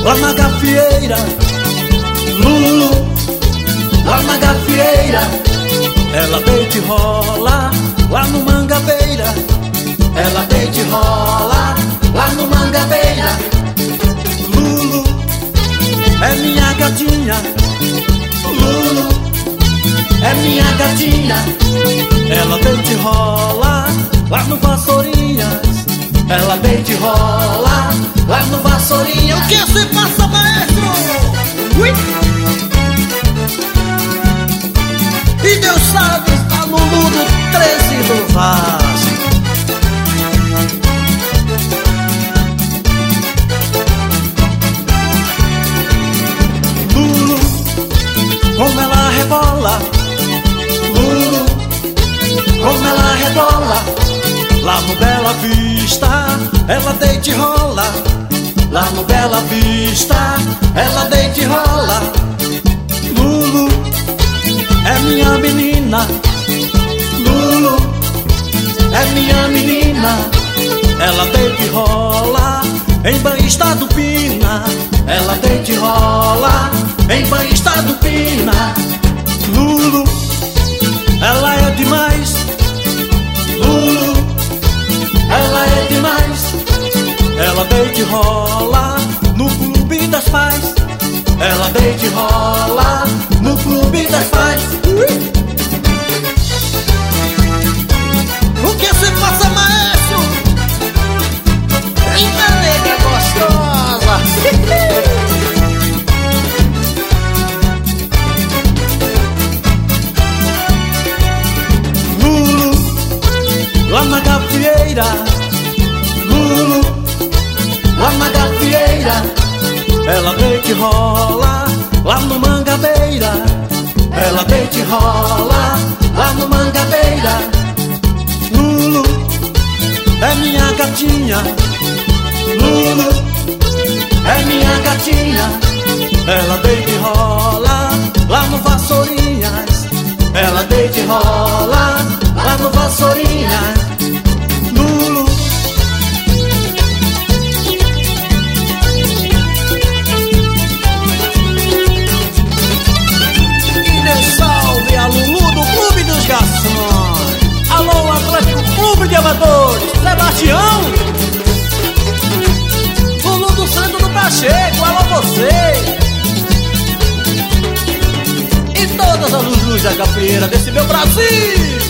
lá na gafieira. Lulu, lá na gafieira. Ela deita e rola lá no Mangabeira. Ela deita e rola lá no Mangabeira. Lulu é minha gatinha. Lulu é minha gatinha. Ela deita e rola lá no Vassourinhas. Ela deita e rola lá no Vassourinhas. O que se passa, maestro? Ui! E Deus sabe, está no mundo 13 do Vasco. Lulu, como ela rebola. Lulu, como ela rebola. Lá no Bela Vista, ela deita e rola. Lá no Bela Vista, ela deita e rola. Lulu é minha menina. Lulu é minha menina. Ela deita e rola em Baísta do Pina. Ela deita e rola em Baísta do Pina. Lulu, ela é demais. Lulu, ela é demais. Ela deita e rola no Clube das Pais. Ela deita e rola no Clube das Pais. O que se passa, maestro? Eita, nega gostosa! Lulu, lá na gafieira. Lulu, lá na gafieira. Ela deita e rola lá no Mangabeira. Ela deita e rola lá no Mangabeira. Lulu é minha gatinha. Lulu é minha gatinha. Ela deita e rola lá no Vassourinhas. Ela deita e rola lá no Vassourinhas. Lulu, salve a Lulu do Clube dos Garçons. Alô, Atlético Clube de Amadores, Sebastião. Lulu do Centro do Pacheco, alô você. E todas as Lulus da gafieira desse meu Brasil.